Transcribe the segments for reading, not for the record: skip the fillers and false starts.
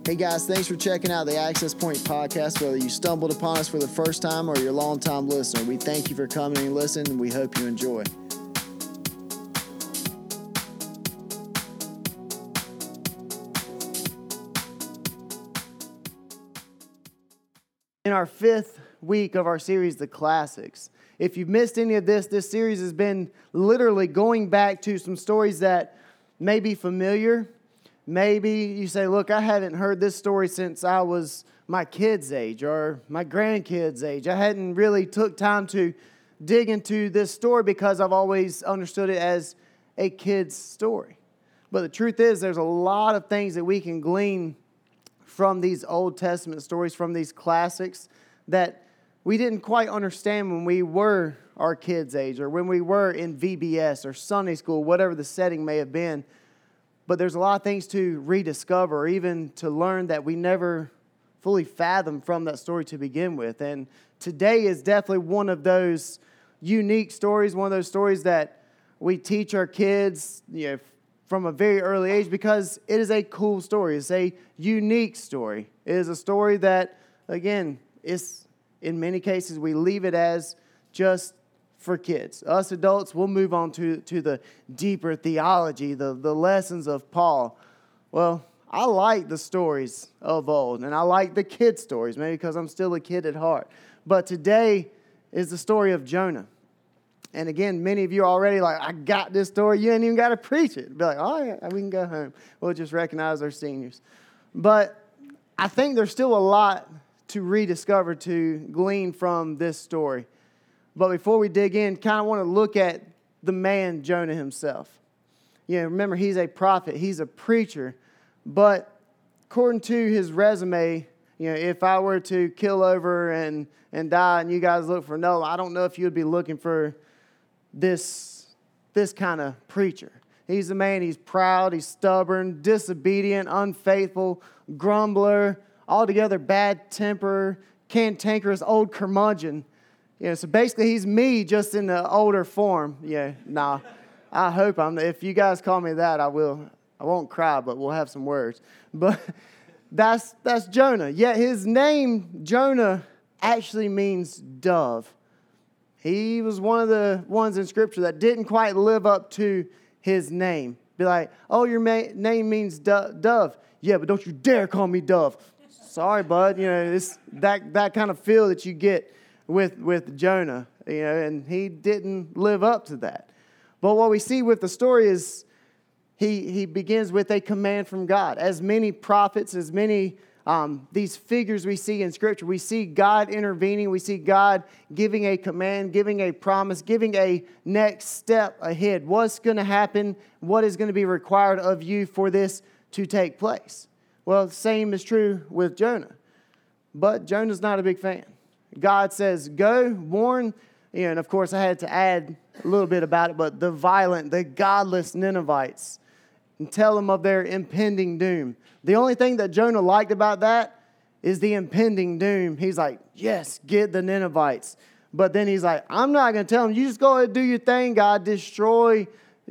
Hey guys, thanks for checking out the Access Point podcast. Whether you stumbled upon us for the first time or you're a long-time listener, we thank you for coming and listening, and we hope you enjoy. In our fifth week of our series, The Classics. If you've missed any of this series has been literally going back to some stories that may be familiar. Maybe you say, look, I haven't heard this story since I was my kid's age or my grandkids' age. I hadn't really took time to dig into this story because I've always understood it as a kid's story. But the truth is, there's a lot of things that we can glean from these Old Testament stories, from these classics, that we didn't quite understand when we were our kids' age or when we were in VBS or Sunday school, whatever the setting may have been. But there's a lot of things to rediscover or even to learn that we never fully fathomed from that story to begin with. And today is definitely one of those unique stories, one of those stories that we teach our kids, from a very early age because it is a cool story. It's a unique story. It is a story that, again, is in many cases we leave it as just for kids. Us adults, we'll move on to the deeper theology, the lessons of Paul. Well, I like the stories of old, and I like the kid stories, maybe because I'm still a kid at heart. But today is the story of Jonah. And again, many of you are already like, I got this story. You ain't even got to preach it. Be like, oh, yeah, we can go home. We'll just recognize our seniors. But I think there's still a lot to rediscover, to glean from this story. But before we dig in, kind of want to look at the man, Jonah himself. Remember, he's a prophet. He's a preacher. But according to his resume, if I were to kill over and die and you guys look for Noah, I don't know if you would be looking for this kind of preacher. He's a man, he's proud, he's stubborn, disobedient, unfaithful, grumbler, altogether bad temper, cantankerous, old curmudgeon. So basically he's me just in the older form. I hope if you guys call me that, I won't cry, but we'll have some words. But that's Jonah. Yet his name, Jonah, actually means dove. He was one of the ones in Scripture that didn't quite live up to his name. Be like, oh, your name means dove. Yeah, but don't you dare call me dove. Sorry, bud. It's that kind of feel that you get with Jonah, and he didn't live up to that. But what we see with the story is he begins with a command from God. As many prophets, as many these figures we see in Scripture, we see God intervening, we see God giving a command, giving a promise, giving a next step ahead. What's going to happen? What is going to be required of you for this to take place? Well, the same is true with Jonah. But Jonah's not a big fan. God says, go, warn, and of course I had to add a little bit about it, but the violent, the godless Ninevites, and tell them of their impending doom. The only thing that Jonah liked about that is the impending doom. He's like, yes, get the Ninevites. But then he's like, I'm not going to tell them. You just go ahead and do your thing, God. Destroy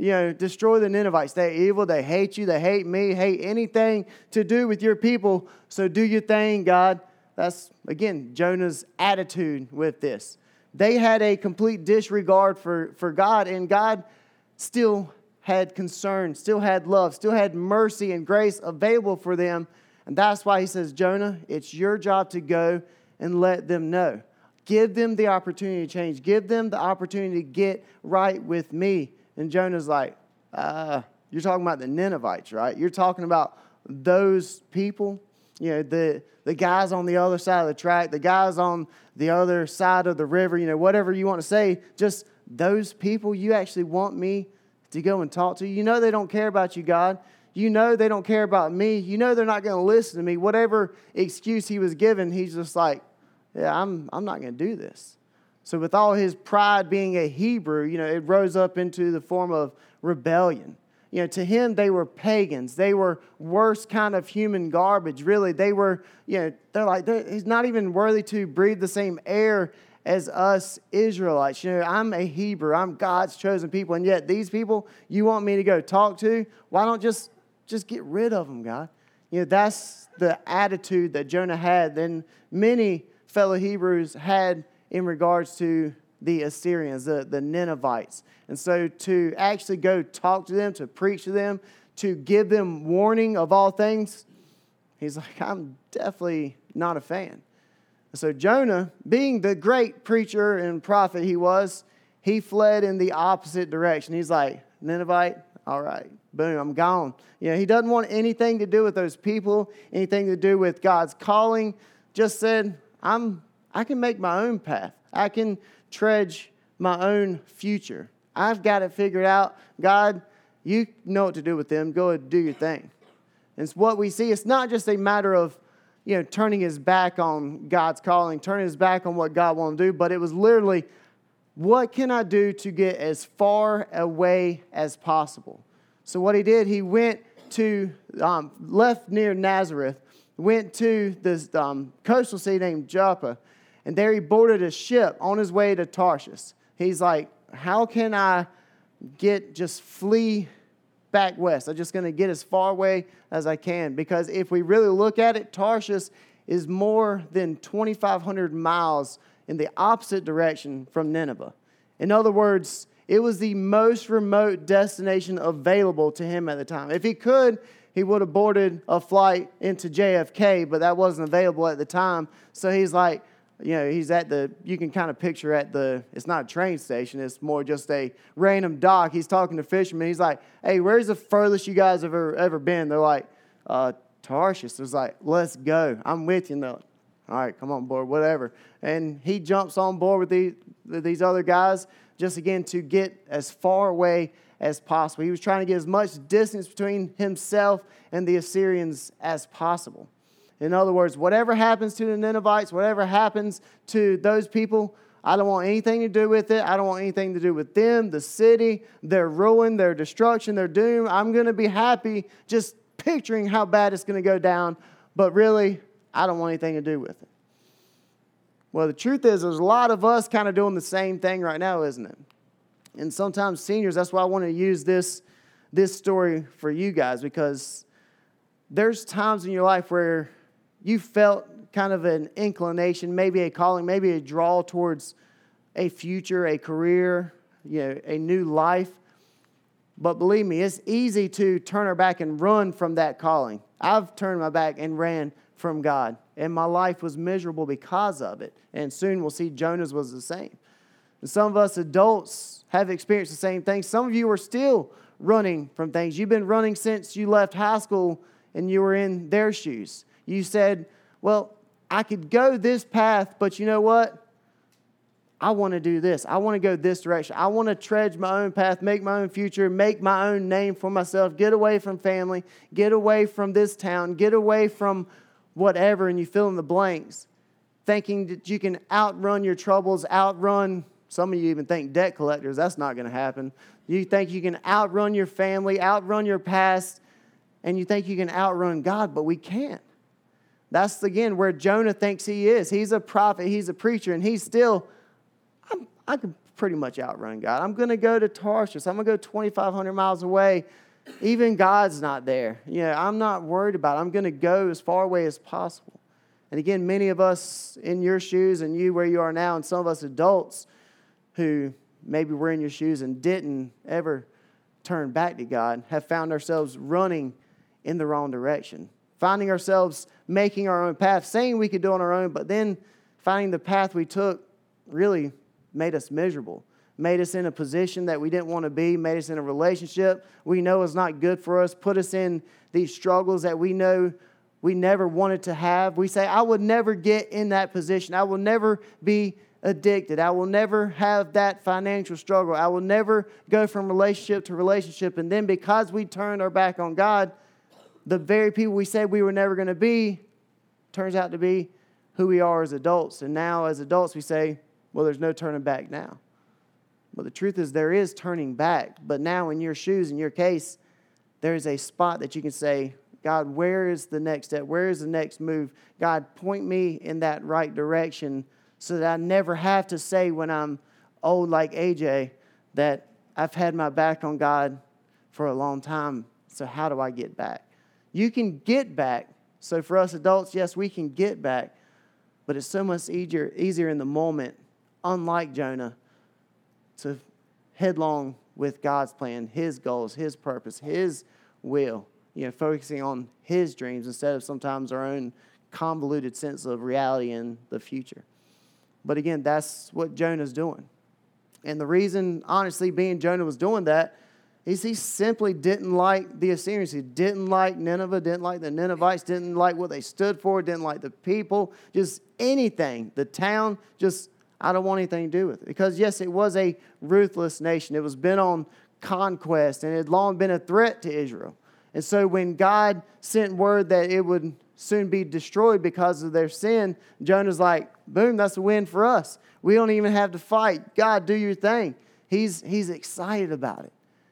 the Ninevites. They're evil. They hate you. They hate me. Hate anything to do with your people. So do your thing, God. That's, again, Jonah's attitude with this. They had a complete disregard for God, and God still had concern, still had love, still had mercy and grace available for them. And that's why he says, Jonah, it's your job to go and let them know. Give them the opportunity to change. Give them the opportunity to get right with me. And Jonah's like, you're talking about the Ninevites, right? You're talking about those people, the guys on the other side of the track, the guys on the other side of the river, whatever you want to say, just those people you actually want me to go and talk to. They don't care about you, God. They don't care about me. They're not going to listen to me. Whatever excuse he was given, he's just like, yeah, I'm not going to do this. So with all his pride being a Hebrew, it rose up into the form of rebellion. To him, they were pagans. They were worst kind of human garbage, really. They were, they're like, he's not even worthy to breathe the same air as us Israelites. I'm a Hebrew. I'm God's chosen people. And yet these people you want me to go talk to, why don't just get rid of them, God? That's the attitude that Jonah had, and many fellow Hebrews had in regards to the Assyrians, the Ninevites. And so to actually go talk to them, to preach to them, to give them warning of all things, he's like, I'm definitely not a fan. And so Jonah, being the great preacher and prophet he was, he fled in the opposite direction. He's like, Ninevite, all right, boom, I'm gone. He doesn't want anything to do with those people, anything to do with God's calling. Just said, I can make my own path. I can trudge my own future. I've got it figured out. God, you know what to do with them. Go and do your thing. And it's what we see. It's not just a matter of, turning his back on God's calling, turning his back on what God wants to do, but it was literally, what can I do to get as far away as possible? So what he did, he went to, left near Nazareth, went to this coastal city named Joppa, and there he boarded a ship on his way to Tarshish. He's like, how can I just flee back west? I'm just going to get as far away as I can. Because if we really look at it, Tarshish is more than 2,500 miles in the opposite direction from Nineveh. In other words, it was the most remote destination available to him at the time. If he could, he would have boarded a flight into JFK, but that wasn't available at the time. So he's like, he's you can kind of picture it's not a train station, it's more just a random dock. He's talking to fishermen. He's like, hey, where's the furthest you guys have ever been? They're like, Tarshish. He's like, let's go. I'm with you. And they're like, all right, come on board, whatever. And he jumps on board with these other guys just, again, to get as far away as possible. He was trying to get as much distance between himself and the Assyrians as possible. In other words, whatever happens to the Ninevites, whatever happens to those people, I don't want anything to do with it. I don't want anything to do with them, the city, their ruin, their destruction, their doom. I'm going to be happy just picturing how bad it's going to go down, but really, I don't want anything to do with it. Well, the truth is, there's a lot of us kind of doing the same thing right now, isn't it? And sometimes seniors, that's why I want to use this story for you guys, because there's times in your life where you felt kind of an inclination, maybe a calling, maybe a draw towards a future, a career, a new life. But believe me, it's easy to turn our back and run from that calling. I've turned my back and ran from God, and my life was miserable because of it. And soon we'll see Jonah's was the same. And some of us adults have experienced the same thing. Some of you are still running from things. You've been running since you left high school and you were in their shoes. You said, well, I could go this path, but you know what? I want to do this. I want to go this direction. I want to trudge my own path, make my own future, make my own name for myself, get away from family, get away from this town, get away from whatever, and you fill in the blanks, thinking that you can outrun your troubles, some of you even think debt collectors. That's not going to happen. You think you can outrun your family, outrun your past, and you think you can outrun God, but we can't. That's, again, where Jonah thinks he is. He's a prophet, he's a preacher, and he's still, I can pretty much outrun God. I'm going to go to Tarshish. I'm going to go 2,500 miles away. Even God's not there. I'm not worried about it. I'm going to go as far away as possible. And again, many of us in your shoes and you where you are now, and some of us adults who maybe were in your shoes and didn't ever turn back to God, have found ourselves running in the wrong direction. Finding ourselves making our own path, saying we could do it on our own, but then finding the path we took really made us miserable, made us in a position that we didn't want to be, made us in a relationship we know is not good for us, put us in these struggles that we know we never wanted to have. We say, I would never get in that position. I will never be addicted. I will never have that financial struggle. I will never go from relationship to relationship. And then because we turned our back on God, the very people we said we were never going to be turns out to be who we are as adults. And now as adults we say, well, there's no turning back now. But the truth is there is turning back. But now in your shoes, in your case, there is a spot that you can say, God, where is the next step? Where is the next move? God, point me in that right direction so that I never have to say when I'm old like AJ that I've had my back on God for a long time. So how do I get back? You can get back So for us adults, yes, we can get back, but it's so much easier in the moment, unlike Jonah, to headlong with God's plan, His goals, His purpose, His will, focusing on His dreams instead of sometimes our own convoluted sense of reality in the future. But again, that's what Jonah's doing. And the reason, honestly, being Jonah was doing that is he simply didn't like the Assyrians. He didn't like Nineveh, didn't like the Ninevites, didn't like what they stood for, didn't like the people, just anything. The town, just, I don't want anything to do with it. Because, yes, it was a ruthless nation. It was bent on conquest, and it had long been a threat to Israel. And so when God sent word that it would soon be destroyed because of their sin, Jonah's like, boom, that's a win for us. We don't even have to fight. God, do your thing. He's excited about it.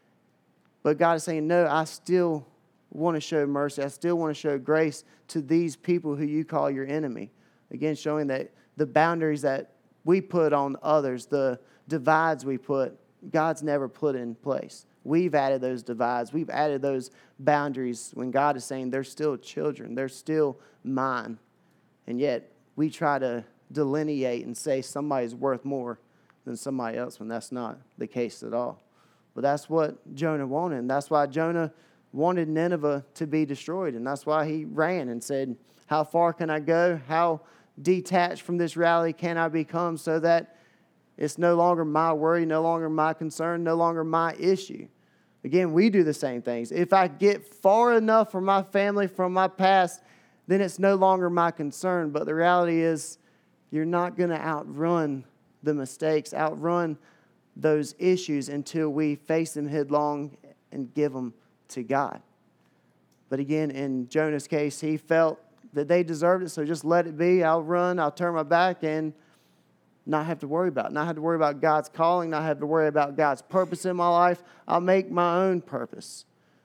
But God is saying, no, I still want to show mercy. I still want to show grace to these people who you call your enemy. Again, showing that the boundaries that we put on others, the divides we put, God's never put in place. We've added those divides. We've added those boundaries when God is saying they're still children. They're still mine. And yet we try to delineate and say somebody's worth more than somebody else when that's not the case at all. But that's what Jonah wanted. And that's why Jonah wanted Nineveh to be destroyed. And that's why he ran and said, how far can I go? How detached from this reality can I become so that it's no longer my worry, no longer my concern, no longer my issue? Again, we do the same things. If I get far enough from my family, from my past, then it's no longer my concern. But the reality is you're not going to outrun the mistakes, outrun those issues until we face them headlong and give them to God. But again, in Jonah's case, he felt that they deserved it, so just let it be. I'll run, I'll turn my back, and not have to worry about it. Not have to worry about God's calling, not have to worry about God's purpose in my life. I'll make my own purpose.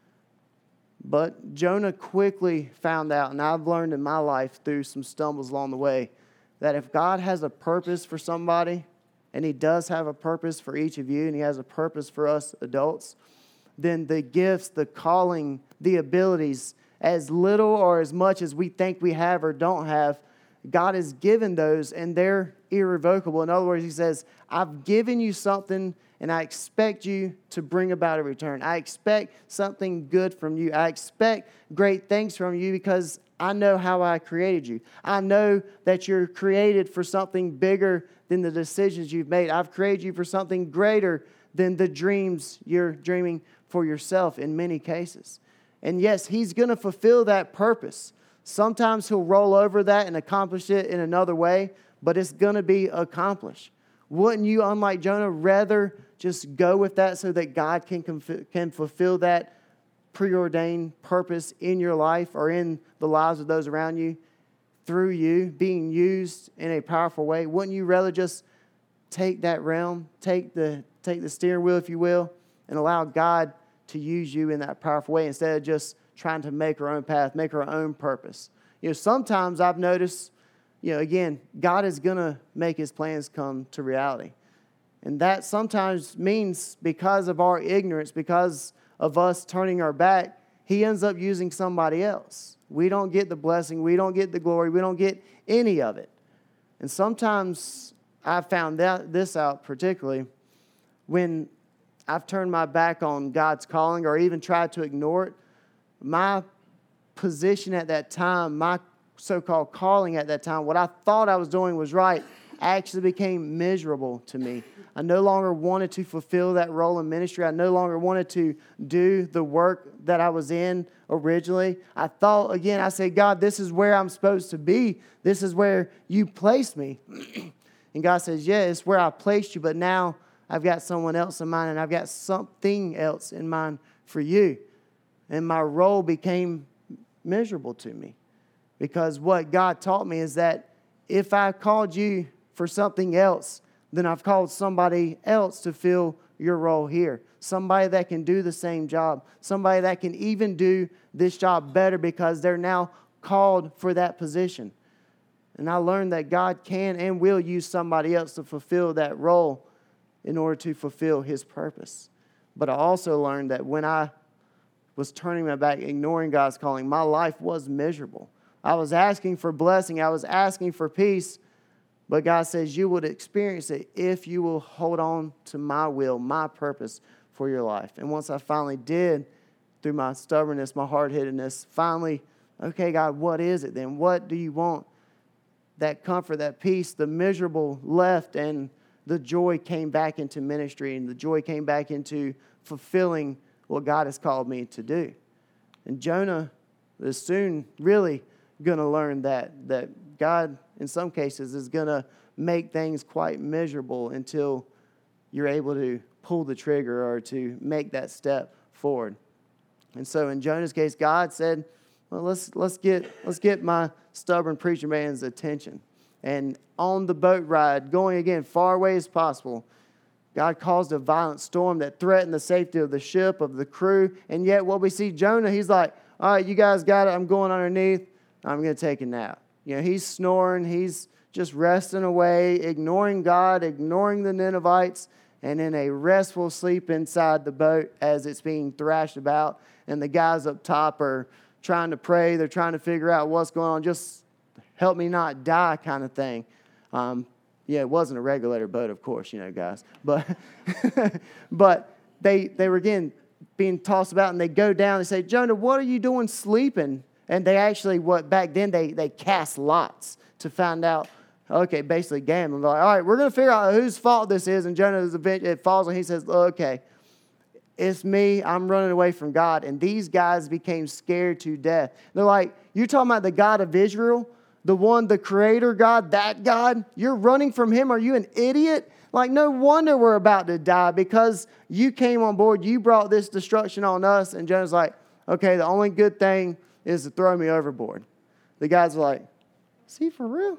But Jonah quickly found out, and I've learned in my life through some stumbles along the way, that if God has a purpose for somebody, and He does have a purpose for each of you, and He has a purpose for us adults, then the gifts, the calling, the abilities, as little or as much as we think we have or don't have, God has given those, and they're irrevocable. In other words, He says, I've given you something, and I expect you to bring about a return. I expect something good from you. I expect great things from you because I know how I created you. I know that you're created for something bigger than the decisions you've made. I've created you for something greater than the dreams you're dreaming for yourself in many cases. And yes, He's going to fulfill that purpose. Sometimes He'll roll over that and accomplish it in another way, but it's going to be accomplished. Wouldn't you, unlike Jonah, rather just go with that so that God can fulfill that preordained purpose in your life or in the lives of those around you through you being used in a powerful way? Wouldn't you rather just take that realm, take the steering wheel, if you will, and allow God to use you in that powerful way instead of just trying to make our own path, make our own purpose? Sometimes I've noticed, again, God is going to make His plans come to reality. And that sometimes means because of our ignorance, because of us turning our back, He ends up using somebody else. We don't get the blessing. We don't get the glory. We don't get any of it. And sometimes I've found this out particularly when I've turned my back on God's calling or even tried to ignore it. My position at that time, my so-called calling at that time, what I thought I was doing was right, actually became miserable to me. I no longer wanted to fulfill that role in ministry. I no longer wanted to do the work that I was in originally. I thought, again, I said, God, this is where I'm supposed to be. This is where you placed me. And God says, yeah, it's where I placed you, but now I've got someone else in mind, and I've got something else in mind for you. And my role became miserable to me. Because what God taught me is that if I called you for something else, then I've called somebody else to fill your role here. Somebody that can do the same job. Somebody that can even do this job better because they're now called for that position. And I learned that God can and will use somebody else to fulfill that role in order to fulfill His purpose. But I also learned that when I was turning my back, ignoring God's calling, my life was miserable. I was asking for blessing. I was asking for peace. But God says you would experience it if you will hold on to my will, my purpose for your life. And once I finally did, through my stubbornness, my hard-headedness, finally, okay, God, what is it then? What do you want? That comfort, that peace, the miserable left, and the joy came back into ministry, and the joy came back into fulfilling what God has called me to do. And Jonah is soon really going to learn that God, in some cases, is going to make things quite miserable until you're able to pull the trigger or to make that step forward. And so in Jonah's case, God said, well, let's get my stubborn preacher man's attention. And on the boat ride, going again far away as possible, God caused a violent storm that threatened the safety of the ship, of the crew. And yet what we see Jonah, he's like, all right, you guys got it. I'm going underneath. I'm going to take a nap. He's snoring. He's just resting away, ignoring God, ignoring the Ninevites, and in a restful sleep inside the boat as it's being thrashed about. And the guys up top are trying to pray. They're trying to figure out what's going on. Just help me not die kind of thing. It wasn't a regulator boat, of course, guys. But but they were, again, being tossed about, and they go down and say, Jonah, what are you doing sleeping? And they actually, back then, they cast lots to find out, okay, basically gambling. They're like, all right, we're going to figure out whose fault this is. And Jonah, it falls, and he says, okay, it's me. I'm running away from God. And these guys became scared to death. They're like, you're talking about the God of Israel? The creator God, that God? You're running from him? Are you an idiot? Like, no wonder we're about to die because you came on board. You brought this destruction on us. And Jonah's like, okay, the only good thing is to throw me overboard. The guys are like, is he for real?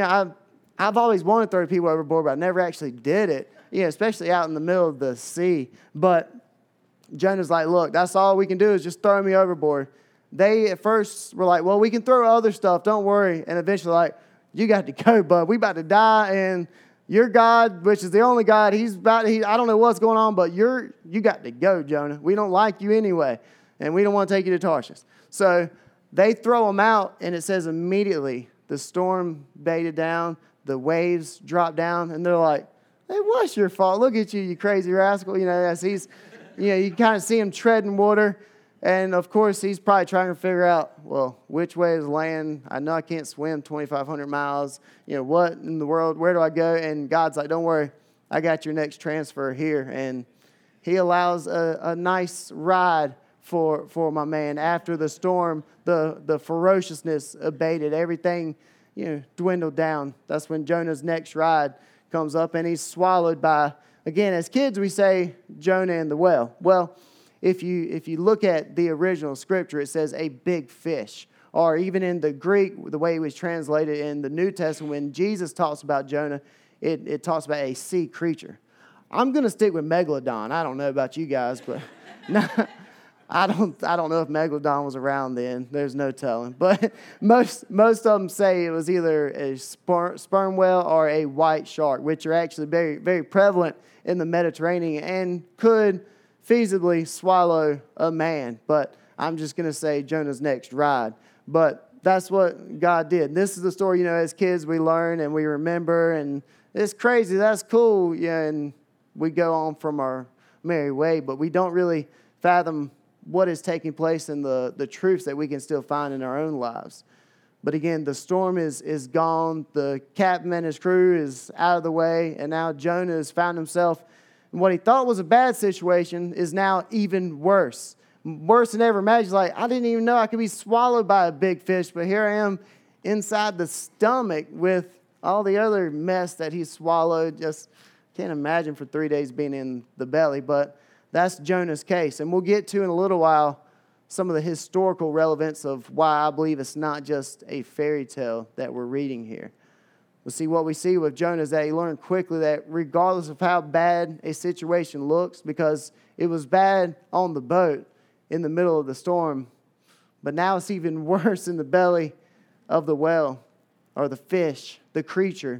I've always wanted to throw people overboard, but I never actually did it. Especially out in the middle of the sea. But Jonah's like, look, that's all we can do is just throw me overboard. They at first were like, well, we can throw other stuff, don't worry. And eventually like, you got to go, bud. We about to die, and your God, which is the only God, I don't know what's going on, but you got to go, Jonah. We don't like you anyway, and we don't want to take you to Tarshish. So they throw him out, and it says immediately the storm baited down, the waves dropped down, and they're like, hey, what's your fault? Look at you, you crazy rascal. As he's, you kind of see him treading water. And, of course, he's probably trying to figure out, well, which way is land? I know I can't swim 2,500 miles. What in the world? Where do I go? And God's like, don't worry. I got your next transfer here. And he allows a nice ride for my man. After the storm, the ferociousness abated. Everything, dwindled down. That's when Jonah's next ride comes up, and he's swallowed by, again, as kids, we say Jonah in the well. Well, if you look at the original scripture, it says a big fish. Or even in the Greek, the way it was translated in the New Testament, when Jesus talks about Jonah, it talks about a sea creature. I'm going to stick with megalodon. I don't know about you guys, but no, I don't know if megalodon was around then. There's no telling. But most of them say it was either a sperm whale or a white shark, which are actually very, very prevalent in the Mediterranean and could feasibly swallow a man. But I'm just going to say Jonah's next ride. But that's what God did. This is the story, as kids we learn and we remember, and it's crazy. That's cool. And we go on from our merry way, but we don't really fathom what is taking place and the truths that we can still find in our own lives. But again, the storm is gone. The captain and his crew is out of the way, and now Jonah has found himself and what he thought was a bad situation is now even worse. Worse than ever. Imagine, I didn't even know I could be swallowed by a big fish, but here I am inside the stomach with all the other mess that he swallowed. Just can't imagine for 3 days being in the belly, but that's Jonah's case. And we'll get to in a little while some of the historical relevance of why I believe it's not just a fairy tale that we're reading here. But see, what we see with Jonah is that he learned quickly that regardless of how bad a situation looks, because it was bad on the boat in the middle of the storm, but now it's even worse in the belly of the whale or the fish, the creature.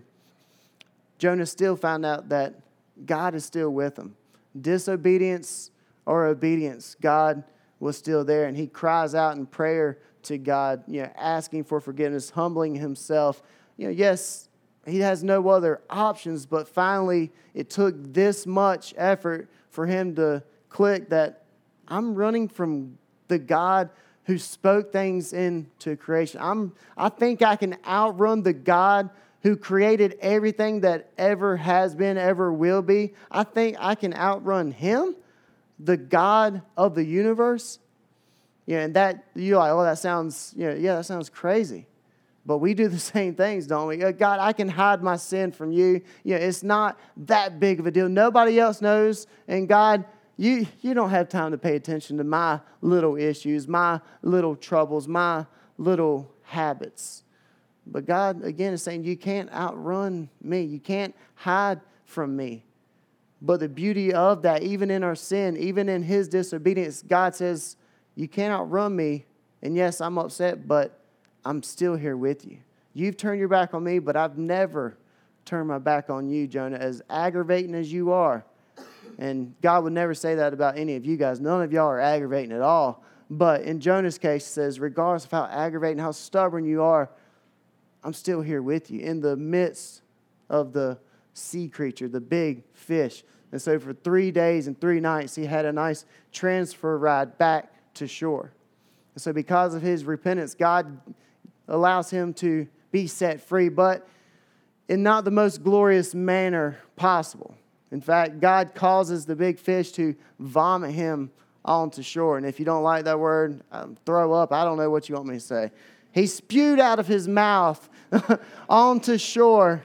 Jonah still found out that God is still with him. Disobedience or obedience, God was still there, and he cries out in prayer to God, asking for forgiveness, humbling himself. Yes, he has no other options, but finally it took this much effort for him to click that I'm running from the God who spoke things into creation. I think I can outrun the God who created everything that ever has been, ever will be. I think I can outrun him, the God of the universe. And that, you're like, oh, that sounds, that sounds crazy. But we do the same things, don't we? God, I can hide my sin from you. It's not that big of a deal. Nobody else knows. And God, you don't have time to pay attention to my little issues, my little troubles, my little habits. But God, again, is saying, you can't outrun me. You can't hide from me. But the beauty of that, even in our sin, even in his disobedience, God says, you can't outrun me. And yes, I'm upset, but I'm still here with you. You've turned your back on me, but I've never turned my back on you, Jonah, as aggravating as you are. And God would never say that about any of you guys. None of y'all are aggravating at all. But in Jonah's case, it says, regardless of how aggravating, how stubborn you are, I'm still here with you in the midst of the sea creature, the big fish. And so for 3 days and 3 nights, he had a nice transfer ride back to shore. And so because of his repentance, God allows him to be set free, but in not the most glorious manner possible. In fact, God causes the big fish to vomit him onto shore. And if you don't like that word, throw up. I don't know what you want me to say. He spewed out of his mouth onto shore,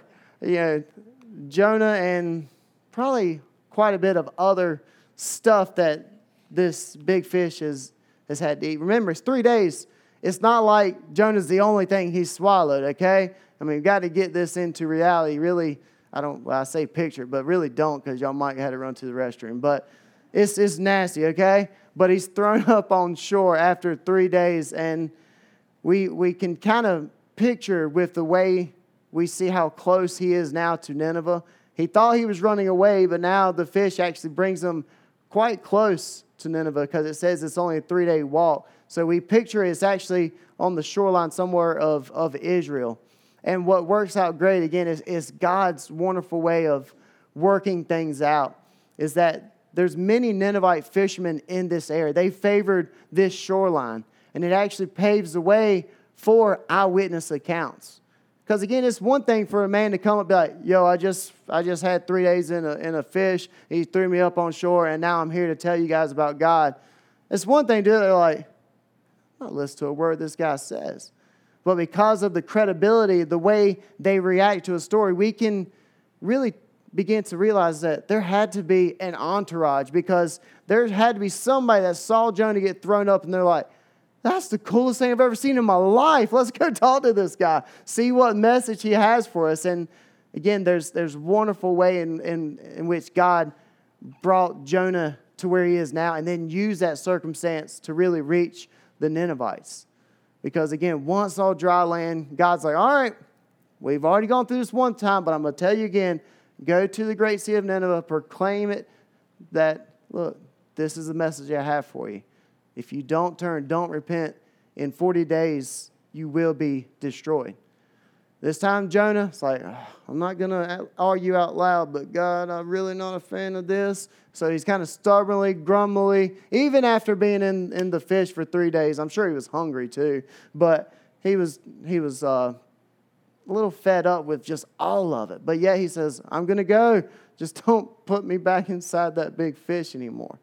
Jonah and probably quite a bit of other stuff that this big fish has had to eat. Remember, it's 3 days. It's not like Jonah's the only thing he swallowed, okay? I mean, we've got to get this into reality. Really, I say picture, but really don't, because y'all might have to run to the restroom. But it's nasty, okay? But he's thrown up on shore after 3 days, and we can kind of picture with the way we see how close he is now to Nineveh. He thought he was running away, but now the fish actually brings him quite close to Nineveh, because it says it's only a 3-day walk. So we picture it's actually on the shoreline somewhere of Israel. And what works out great, again, is God's wonderful way of working things out, is that there's many Ninevite fishermen in this area. They favored this shoreline, and it actually paves the way for eyewitness accounts. Because again, it's one thing for a man to come up and be like, yo, I just had 3 days in a fish. He threw me up on shore, and now I'm here to tell you guys about God. It's one thing to do it. They're like, I'm not listening to a word this guy says. But because of the credibility, the way they react to a story, we can really begin to realize that there had to be an entourage, because there had to be somebody that saw Jonah get thrown up, and they're like, that's the coolest thing I've ever seen in my life. Let's go talk to this guy, see what message he has for us. And again, there's wonderful way in which God brought Jonah to where he is now, and then used that circumstance to really reach the Ninevites. Because again, once all dry land, God's like, all right, we've already gone through this one time, but I'm going to tell you again, go to the great city of Nineveh, proclaim it that, look, this is the message I have for you. If you don't turn, don't repent, in 40 days, you will be destroyed. This time, Jonah, it's like, I'm not going to argue out loud, but God, I'm really not a fan of this. So he's kind of stubbornly, grumbly, even after being in the fish for 3 days. I'm sure he was hungry too, but he was a little fed up with just all of it. But yet he says, I'm going to go. Just don't put me back inside that big fish anymore.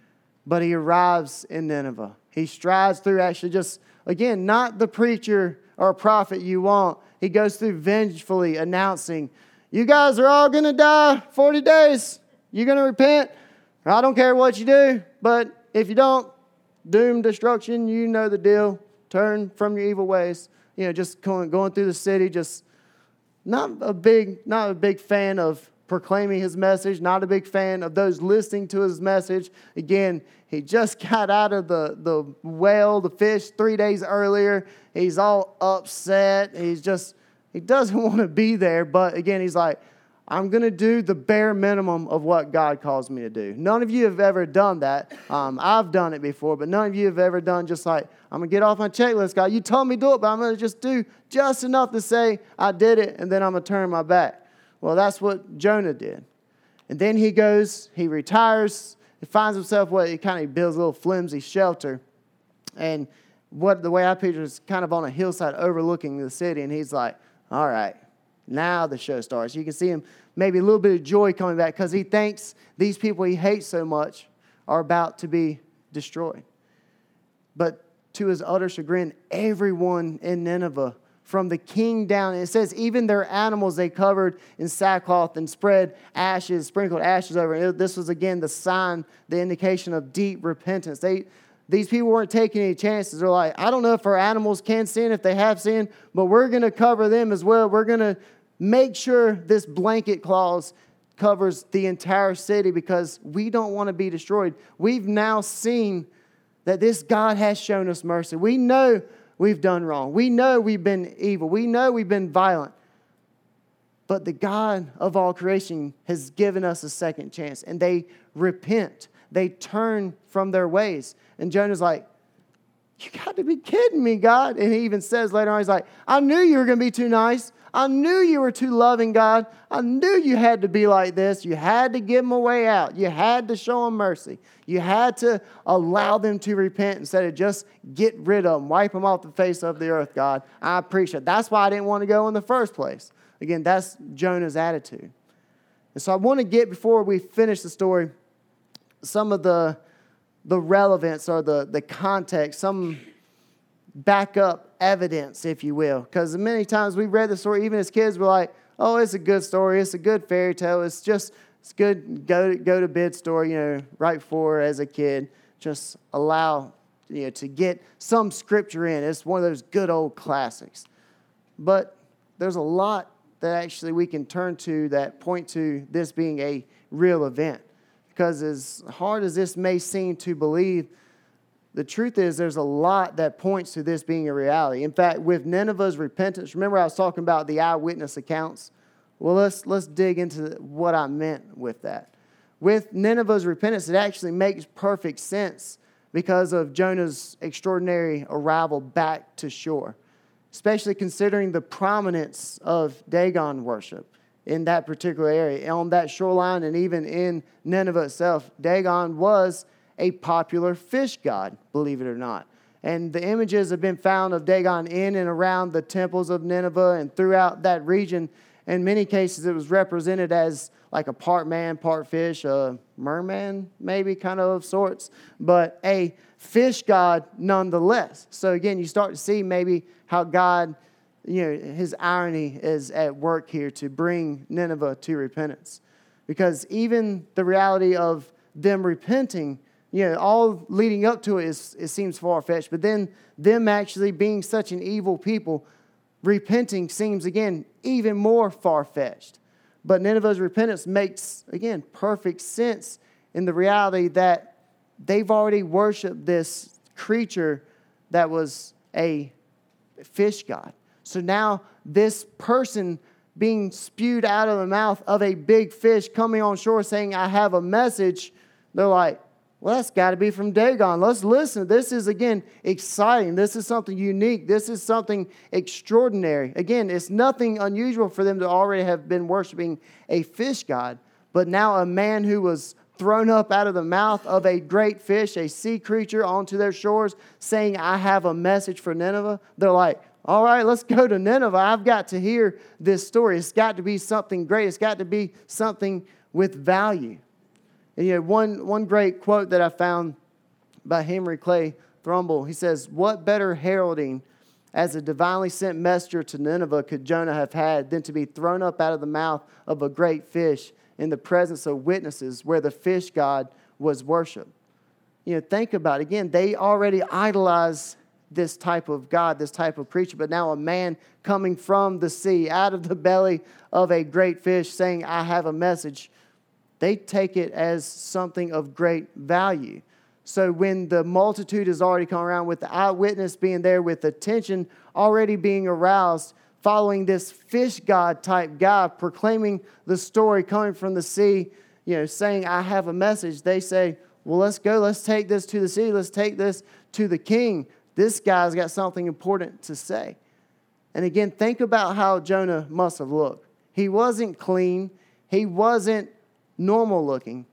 But he arrives in Nineveh. He strides through, actually just, again, not the preacher or prophet you want. He goes through vengefully announcing, you guys are all going to die 40 days. You're going to repent. I don't care what you do, but if you don't, doom, destruction, you know the deal. Turn from your evil ways. Just going through the city, just not a big fan of proclaiming his message, not a big fan of those listening to his message. Again, he just got out of the whale, the fish, 3 days earlier. He's all upset. He doesn't want to be there. But again, he's like, I'm going to do the bare minimum of what God calls me to do. None of you have ever done that. I've done it before, but none of you have ever done just like, I'm going to get off my checklist, God. You told me to do it, but I'm going to just do just enough to say I did it, and then I'm going to turn my back. Well, that's what Jonah did. And then he goes, he retires, he finds himself he kind of builds a little flimsy shelter. And the way I picture it is kind of on a hillside overlooking the city, and he's like, all right. Now the show starts. You can see him maybe a little bit of joy coming back because he thinks these people he hates so much are about to be destroyed. But to his utter chagrin, everyone in Nineveh, from the king down, and it says even their animals they covered in sackcloth and sprinkled ashes over it. This was again the sign, the indication of deep repentance. These people weren't taking any chances. They're like, I don't know if our animals can sin, if they have sinned, but we're going to cover them as well. We're going to make sure this blanket clause covers the entire city because we don't want to be destroyed. We've now seen that this God has shown us mercy. We know we've done wrong. We know we've been evil. We know we've been violent. But the God of all creation has given us a second chance, and they repent. They turn from their ways. And Jonah's like, you got to be kidding me, God. And he even says later on, he's like, I knew you were going to be too nice. I knew you were too loving, God. I knew you had to be like this. You had to give them a way out. You had to show them mercy. You had to allow them to repent instead of just get rid of them, wipe them off the face of the earth, God. I appreciate it. That's why I didn't want to go in the first place. Again, that's Jonah's attitude. And so I want to get, before we finish the story, some of the relevance or the context, some backup evidence, if you will. Because many times we've read the story, even as kids, we're like, oh, it's a good story. It's a good fairy tale. It's good go to bed story, right before as a kid. Just allow, to get some scripture in. It's one of those good old classics. But there's a lot that actually we can turn to that point to this being a real event. Because as hard as this may seem to believe, the truth is there's a lot that points to this being a reality. In fact, with Nineveh's repentance, remember I was talking about the eyewitness accounts? Well, let's dig into what I meant with that. With Nineveh's repentance, it actually makes perfect sense because of Jonah's extraordinary arrival back to shore, especially considering the prominence of Dagon worship in that particular area, on that shoreline, and even in Nineveh itself. Dagon was a popular fish god, believe it or not. And the images have been found of Dagon in and around the temples of Nineveh and throughout that region. In many cases, it was represented as like a part man, part fish, a merman, maybe kind of sorts, but a fish god nonetheless. So again, you start to see maybe how God, his irony is at work here to bring Nineveh to repentance. Because even the reality of them repenting, all leading up to it seems far-fetched. But then them actually being such an evil people, repenting seems, again, even more far-fetched. But Nineveh's repentance makes, again, perfect sense in the reality that they've already worshipped this creature that was a fish god. So now this person being spewed out of the mouth of a big fish coming on shore saying, I have a message, they're like, well, that's got to be from Dagon. Let's listen. This is, again, exciting. This is something unique. This is something extraordinary. Again, it's nothing unusual for them to already have been worshiping a fish god. But now a man who was thrown up out of the mouth of a great fish, a sea creature, onto their shores, saying, I have a message for Nineveh. They're like, all right, let's go to Nineveh. I've got to hear this story. It's got to be something great. It's got to be something with value. And one great quote that I found by Henry Clay Trumbull, he says, what better heralding as a divinely sent messenger to Nineveh could Jonah have had than to be thrown up out of the mouth of a great fish in the presence of witnesses where the fish god was worshipped? Think about it. Again, they already idolize this type of God, this type of creature, but now a man coming from the sea, out of the belly of a great fish, saying, I have a message. They take it as something of great value. So when the multitude has already come around with the eyewitness being there, with attention already being aroused following this fish god type guy, proclaiming the story coming from the sea, saying, I have a message. They say, well, let's go. Let's take this to the city. Let's take this to the king. This guy's got something important to say. And again, think about how Jonah must have looked. He wasn't clean. He wasn't normal looking.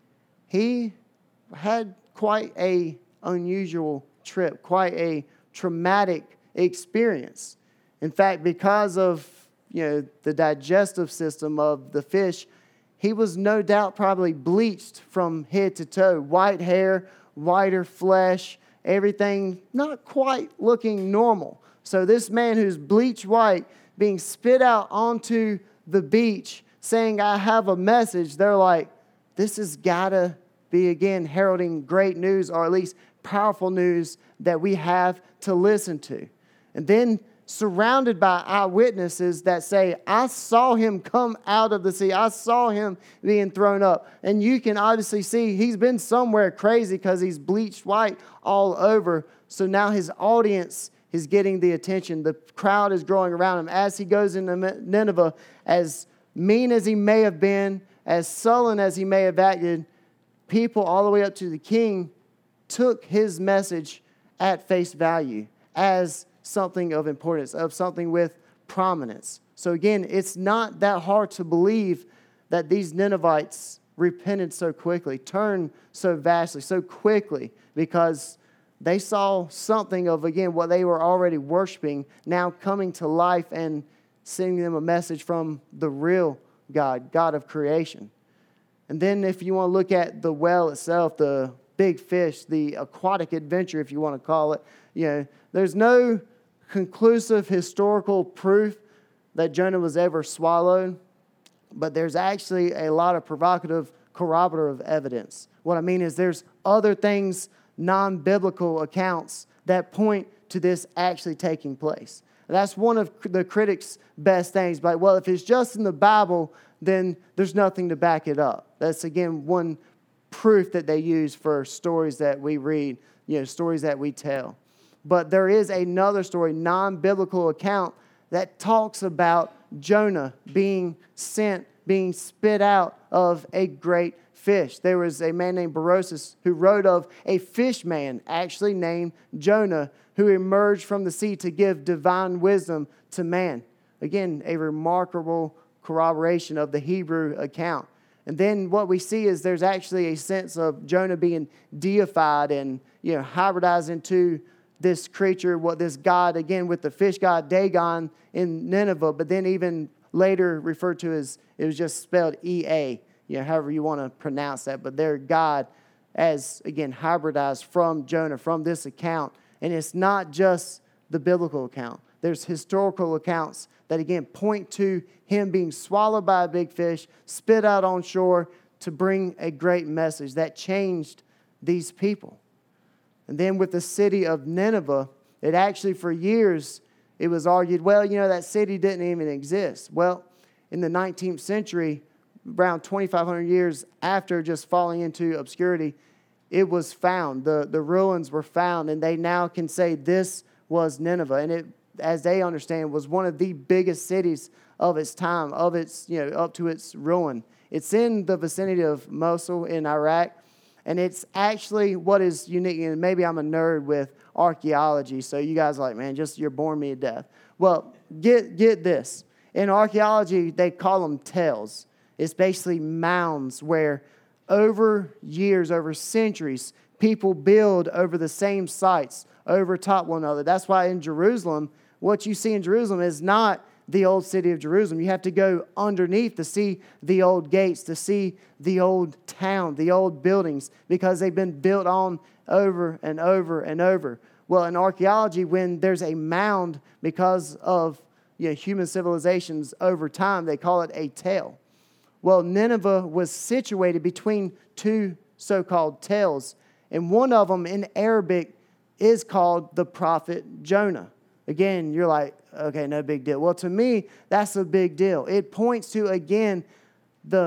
He had quite a unusual trip, quite a traumatic experience. In fact, because of the digestive system of the fish, he was no doubt probably bleached from head to toe. White hair, whiter flesh, everything not quite looking normal. So this man who's bleached white being spit out onto the beach saying, I have a message, they're like, this has got to be, again, heralding great news, or at least powerful news that we have to listen to. And then surrounded by eyewitnesses that say, I saw him come out of the sea. I saw him being thrown up. And you can obviously see he's been somewhere crazy because he's bleached white all over. So now his audience is getting the attention. The crowd is growing around him as he goes into Nineveh. As mean as he may have been, as sullen as he may have acted, people all the way up to the king took his message at face value as something of importance, of something with prominence. So again, it's not that hard to believe that these Ninevites repented so quickly, turned so vastly, so quickly, because they saw something of, again, what they were already worshiping now coming to life and sending them a message from the real God, God of creation. And then if you want to look at the well itself, the big fish, the aquatic adventure, if you want to call it, there's no conclusive historical proof that Jonah was ever swallowed, but there's actually a lot of provocative corroborative evidence. What I mean is there's other things, non-biblical accounts that point to this actually taking place. That's one of the critics' best things. But, well, if it's just in the Bible, then there's nothing to back it up. That's, again, one proof that they use for stories that we read, stories that we tell. But there is another story, non-biblical account, that talks about Jonah being sent, being spit out of a great fish. There was a man named Berosus who wrote of a fish man, actually named Jonah, who emerged from the sea to give divine wisdom to man. Again, a remarkable corroboration of the Hebrew account. And then what we see is there's actually a sense of Jonah being deified and hybridized into this creature, what this god, again, with the fish god Dagon in Nineveh, but then even later referred to as, it was just spelled E-A, however you want to pronounce that, but their god as, again, hybridized from Jonah, from this account. And it's not just the biblical account. There's historical accounts that, again, point to him being swallowed by a big fish, spit out on shore to bring a great message that changed these people. And then with the city of Nineveh, it actually for years, it was argued, well, that city didn't even exist. Well, in the 19th century, around 2,500 years after just falling into obscurity, it was found. The ruins were found, and they now can say this was Nineveh. And it, as they understand, was one of the biggest cities of its time, of its, up to its ruin. It's in the vicinity of Mosul in Iraq. And it's actually what is unique, and maybe I'm a nerd with archaeology, so you guys are like, man, you're boring me to death. Well, get this. In archaeology, they call them tels. It's basically mounds where over years, over centuries, people build over the same sites, over top one another. That's why in Jerusalem, what you see in Jerusalem is not the old city of Jerusalem. You have to go underneath to see the old gates, to see the old town, the old buildings, because they've been built on over and over and over. Well, in archaeology, when there's a mound because of human civilizations over time, they call it a tel. Well, Nineveh was situated between two so-called tels, and one of them in Arabic is called the prophet Jonah. Again, you're like, okay, no big deal. Well, to me, that's a big deal. It points to, again, the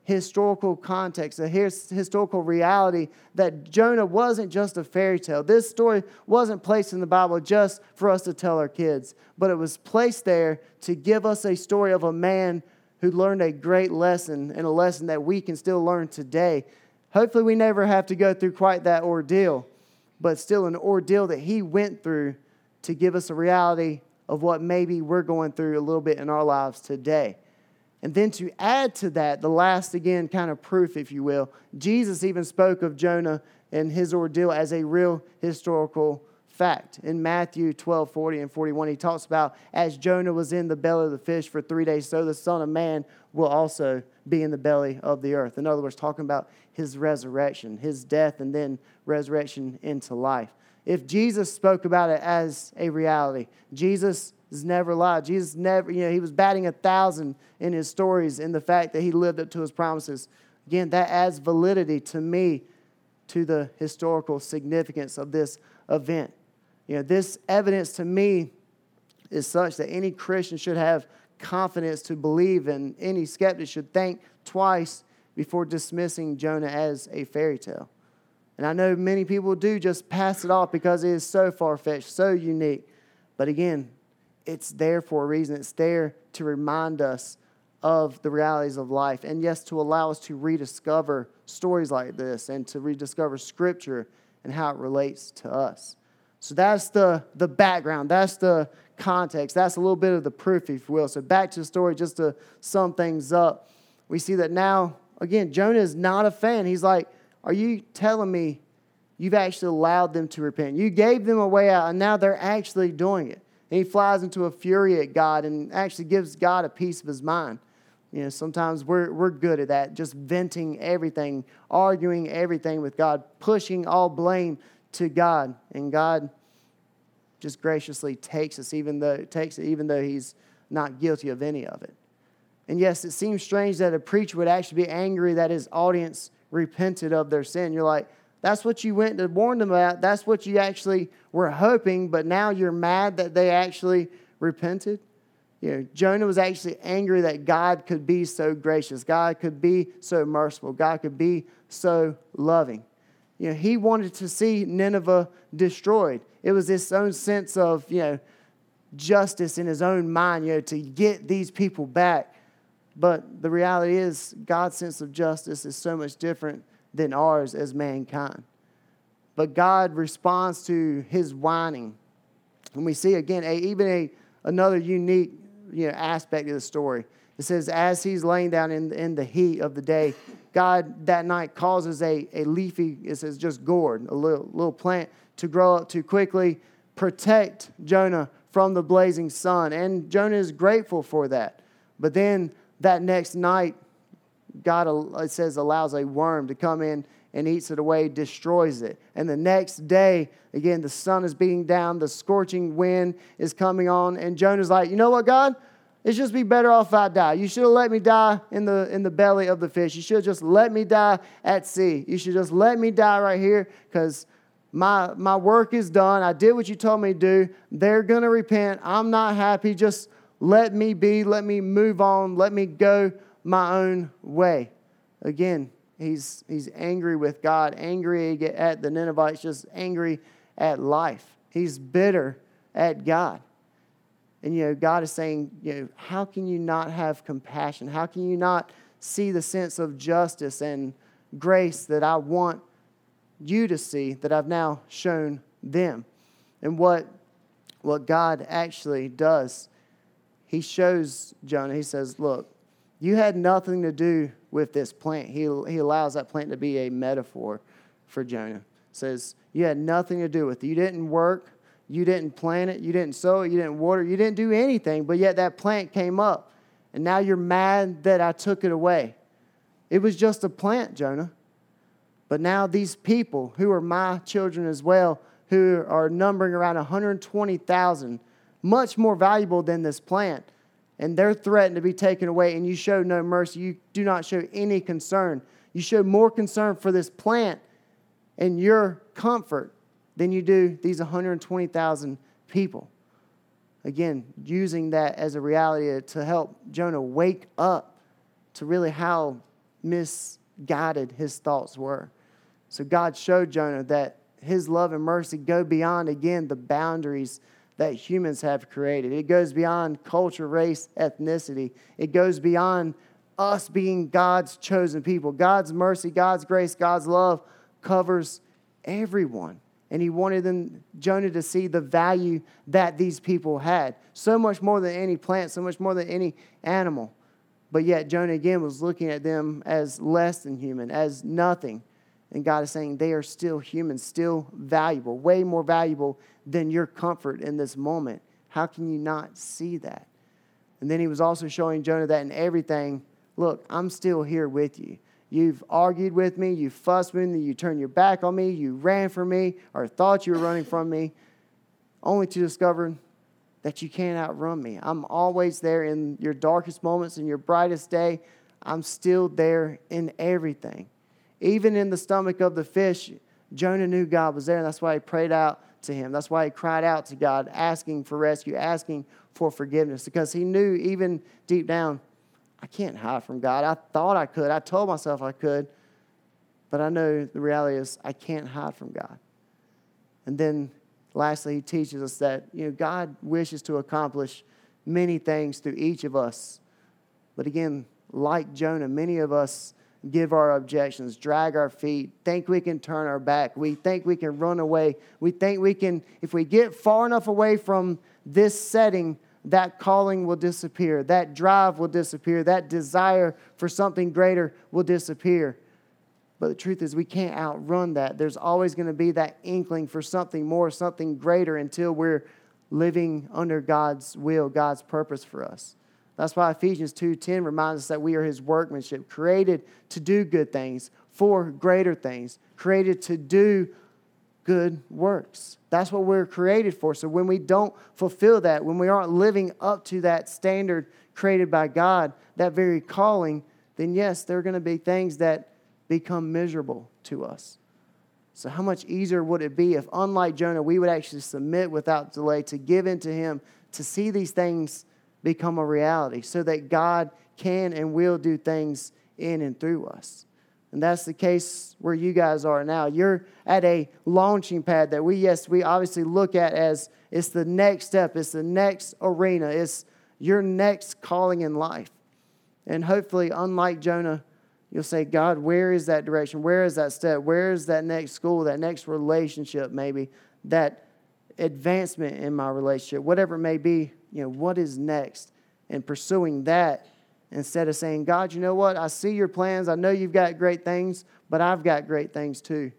historical context, a historical reality that Jonah wasn't just a fairy tale. This story wasn't placed in the Bible just for us to tell our kids, but it was placed there to give us a story of a man who learned a great lesson, and a lesson that we can still learn today. Hopefully we never have to go through quite that ordeal, but still an ordeal that he went through to give us a reality of what maybe we're going through a little bit in our lives today. And then to add to that, the last, again, kind of proof, if you will, Jesus even spoke of Jonah and his ordeal as a real historical fact. In Matthew 12:40 and 41, he talks about, as Jonah was in the belly of the fish for 3 days, so the Son of Man will also be in the belly of the earth. In other words, talking about his resurrection, his death, and then resurrection into life. If Jesus spoke about it as a reality, Jesus has never lied. Jesus never, he was batting 1,000 in his stories in the fact that he lived up to his promises. Again, that adds validity to me to the historical significance of this event. This evidence to me is such that any Christian should have confidence to believe, and any skeptic should think twice before dismissing Jonah as a fairy tale. And I know many people do just pass it off because it is so far-fetched, so unique. But again, it's there for a reason. It's there to remind us of the realities of life. And yes, to allow us to rediscover stories like this and to rediscover Scripture and how it relates to us. So that's the background. That's the context. That's a little bit of the proof, if you will. So back to the story, just to sum things up. We see that now, again, Jonah is not a fan. He's like, are you telling me you've actually allowed them to repent? You gave them a way out, and now they're actually doing it. And he flies into a fury at God and actually gives God a piece of his mind. Sometimes we're good at that, just venting everything, arguing everything with God, pushing all blame to God. And God just graciously takes it, even though he's not guilty of any of it. And yes, it seems strange that a preacher would actually be angry that his audience repented of their sin. You're like, that's what you went to warn them about. That's what you actually were hoping, but now you're mad that they actually repented. Jonah was actually angry that God could be so gracious. God could be so merciful. God could be so loving. He wanted to see Nineveh destroyed. It was his own sense of, justice in his own mind, to get these people back. But the reality is, God's sense of justice is so much different than ours as mankind. But God responds to his whining. And we see, again, another unique aspect of the story. It says, as he's laying down in the heat of the day, God that night causes a leafy, it says just gourd, a little plant to grow up to quickly protect Jonah from the blazing sun. And Jonah is grateful for that. But then that next night, God, it says, allows a worm to come in and eats it away, destroys it. And the next day, again, the sun is beating down, the scorching wind is coming on, and Jonah's like, you know what, God? It's just be better off if I die. You should have let me die in the belly of the fish. You should have just let me die at sea. You should just let me die right here because my work is done. I did what you told me to do. They're going to repent. I'm not happy. Just let me be. Let me move on. Let me go my own way. Again, he's angry with God, angry at the Ninevites, just angry at life. He's bitter at God. And, God is saying, how can you not have compassion? How can you not see the sense of justice and grace that I want you to see, that I've now shown them? And what God actually does, he shows Jonah, he says, look, you had nothing to do with this plant. He allows that plant to be a metaphor for Jonah. Says, you had nothing to do with it. You didn't work. You didn't plant it. You didn't sow it. You didn't water it. You didn't do anything. But yet that plant came up. And now you're mad that I took it away. It was just a plant, Jonah. But now these people who are my children as well, who are numbering around 120,000, much more valuable than this plant, and they're threatened to be taken away, and you show no mercy. You do not show any concern. You show more concern for this plant and your comfort than you do these 120,000 people. Again, using that as a reality to help Jonah wake up to really how misguided his thoughts were. So God showed Jonah that his love and mercy go beyond, again, the boundaries that humans have created. It goes beyond culture, race, ethnicity. It goes beyond us being God's chosen people. God's mercy, God's grace, God's love covers everyone. And he wanted Jonah to see the value that these people had. So much more than any plant, so much more than any animal. But yet Jonah again was looking at them as less than human, as nothing. And God is saying they are still human, still valuable, way more valuable than your comfort in this moment. How can you not see that? And then he was also showing Jonah that in everything, look, I'm still here with you. You've argued with me, you fussed with me, you turned your back on me, you ran from me, or thought you were running from me, only to discover that you can't outrun me. I'm always there in your darkest moments, in your brightest day. I'm still there in everything. Even in the stomach of the fish, Jonah knew God was there, and that's why he prayed out to him. That's why he cried out to God, asking for rescue, asking for forgiveness, because he knew even deep down, I can't hide from God. I thought I could. I told myself I could. But I know the reality is I can't hide from God. And then lastly, he teaches us that God wishes to accomplish many things through each of us. But again, like Jonah, many of us give our objections, drag our feet, think we can turn our back. We think we can run away. We think we can, if we get far enough away from this setting, that calling will disappear. That drive will disappear. That desire for something greater will disappear. But the truth is we can't outrun that. There's always going to be that inkling for something more, something greater until we're living under God's will, God's purpose for us. That's why Ephesians 2:10 reminds us that we are His workmanship, created to do good things, for greater things, created to do good works. That's what we're created for. So when we don't fulfill that, when we aren't living up to that standard created by God, that very calling, then yes, there are going to be things that become miserable to us. So how much easier would it be if, unlike Jonah, we would actually submit without delay, to give in to Him, to see these things become a reality so that God can and will do things in and through us. And that's the case where you guys are now. You're at a launching pad that we obviously look at as it's the next step. It's the next arena. It's your next calling in life. And hopefully, unlike Jonah, you'll say, God, where is that direction? Where is that step? Where is that next school, that next relationship maybe, that advancement in my relationship, whatever it may be, what is next? And pursuing that instead of saying, God, you know what? I see your plans. I know you've got great things, but I've got great things too.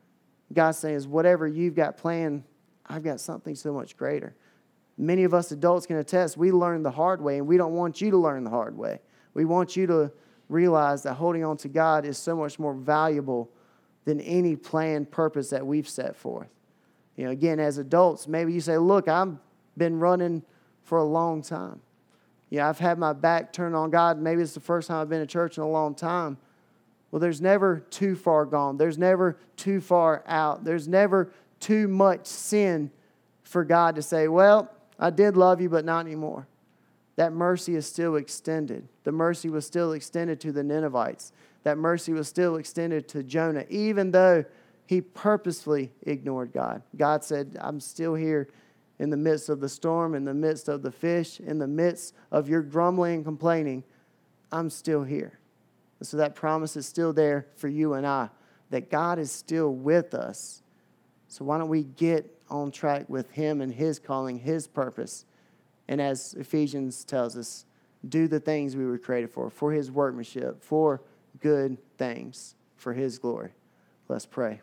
God says, whatever you've got planned, I've got something so much greater. Many of us adults can attest, we learn the hard way, and we don't want you to learn the hard way. We want you to realize that holding on to God is so much more valuable than any planned purpose that we've set forth. Again, as adults, maybe you say, look, I've been running for a long time. I've had my back turned on God. Maybe it's the first time I've been to church in a long time. Well, there's never too far gone. There's never too far out. There's never too much sin for God to say, well, I did love you, but not anymore. That mercy is still extended. The mercy was still extended to the Ninevites. That mercy was still extended to Jonah, even though he purposefully ignored God. God said, I'm still here in the midst of the storm, in the midst of the fish, in the midst of your grumbling and complaining. I'm still here. And so that promise is still there for you and I, that God is still with us. So why don't we get on track with Him and His calling, His purpose, and as Ephesians tells us, do the things we were created for His workmanship, for good things, for His glory. Let's pray.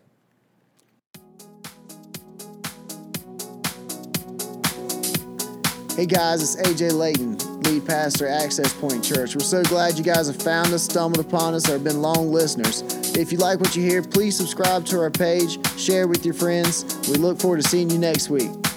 Hey guys, it's AJ Layton, lead pastor at Access Point Church. We're so glad you guys have found us, stumbled upon us, or have been long listeners. If you like what you hear, please subscribe to our page, share with your friends. We look forward to seeing you next week.